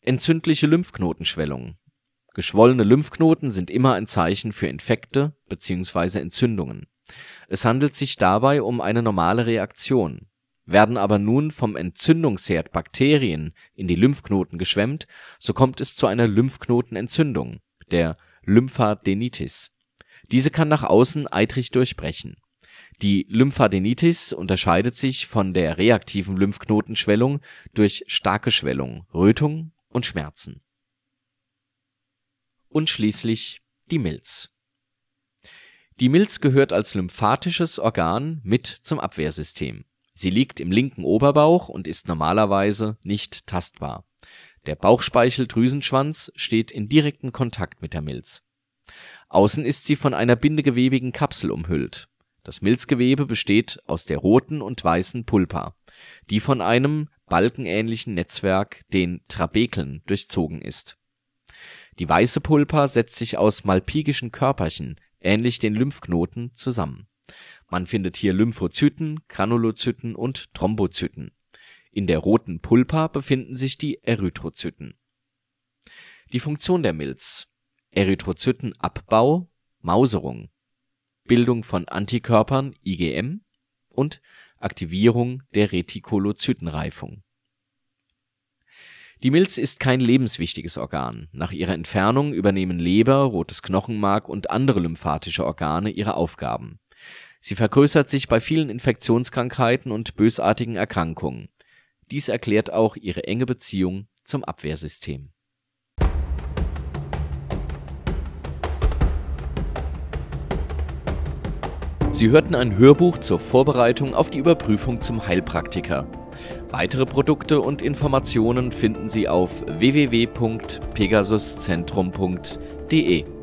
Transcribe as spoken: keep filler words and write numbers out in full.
Entzündliche Lymphknotenschwellung. Geschwollene Lymphknoten sind immer ein Zeichen für Infekte bzw. Entzündungen. Es handelt sich dabei um eine normale Reaktion. Werden aber nun vom Entzündungsherd Bakterien in die Lymphknoten geschwemmt, so kommt es zu einer Lymphknotenentzündung, der Lymphadenitis. Diese kann nach außen eitrig durchbrechen. Die Lymphadenitis unterscheidet sich von der reaktiven Lymphknotenschwellung durch starke Schwellung, Rötung und Schmerzen. Und schließlich die Milz. Die Milz gehört als lymphatisches Organ mit zum Abwehrsystem. Sie liegt im linken Oberbauch und ist normalerweise nicht tastbar. Der Bauchspeicheldrüsenschwanz steht in direktem Kontakt mit der Milz. Außen ist sie von einer bindegewebigen Kapsel umhüllt. Das Milzgewebe besteht aus der roten und weißen Pulpa, die von einem balkenähnlichen Netzwerk, den Trabekeln, durchzogen ist. Die weiße Pulpa setzt sich aus malpigischen Körperchen, ähnlich den Lymphknoten, zusammen. Man findet hier Lymphozyten, Granulozyten und Thrombozyten. In der roten Pulpa befinden sich die Erythrozyten. Die Funktion der Milz: Erythrozytenabbau, Mauserung, Bildung von Antikörpern I G M und Aktivierung der Retikolozytenreifung. Die Milz ist kein lebenswichtiges Organ. Nach ihrer Entfernung übernehmen Leber, rotes Knochenmark und andere lymphatische Organe ihre Aufgaben. Sie vergrößert sich bei vielen Infektionskrankheiten und bösartigen Erkrankungen. Dies erklärt auch ihre enge Beziehung zum Abwehrsystem. Sie hörten ein Hörbuch zur Vorbereitung auf die Überprüfung zum Heilpraktiker. Weitere Produkte und Informationen finden Sie auf w w w punkt pegasuszentrum punkt d e.